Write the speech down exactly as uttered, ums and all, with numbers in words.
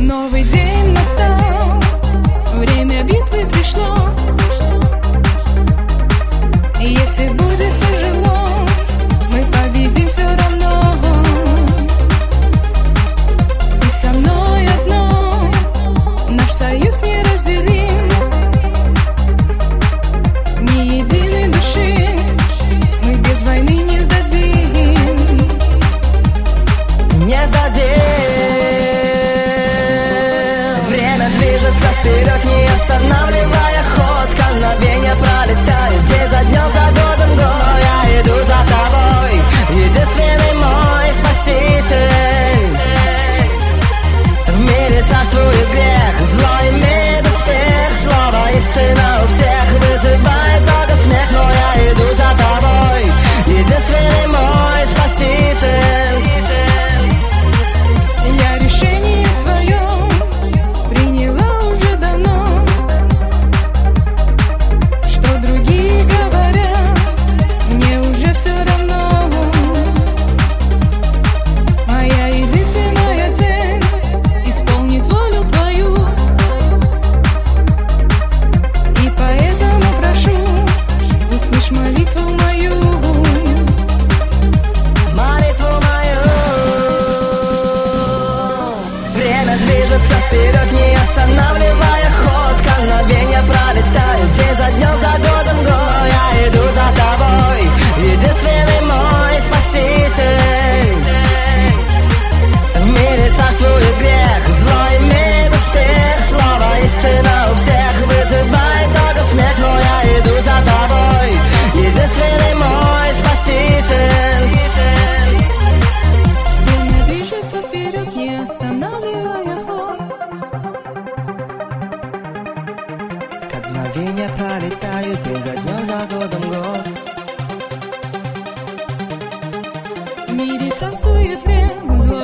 Новый день настал, время битвы пришло. И если будет тяжело, мы победим все равно. Ты со мной одно, наш союз не разделим. Ни единой души мы без войны не сдадим. Не сдадим. Время движется вперед, не останавливая ход. Мгновения пролетают день за днем, за годом год. Я иду за тобой, единственный мой спаситель. В мире царствует грех, зло имеет успех. Слово истина у всех вызывает только смех. Но я иду за тобой, единственный мой спаситель. Я решение свое приняла уже давно. Что другие говорят, мне уже все равно. Моя единственная цель — исполнить волю твою. И поэтому прошу, услышь молитву мою. Молитву мою. Время движется вперед, не останавливая ход. Как мгновения пролетают день за днем, за годом год. Я иду за тобой, единственный мой спаситель. В мире царствует грех, зло имеет успех. Слово истина у всех вызывает только смех. Но я иду за тобой, единственный мой спаситель. Время движется вперед, не останавливая ход. Как мгновения пролетают день за днем, за годом год. В мире царствует грех, зло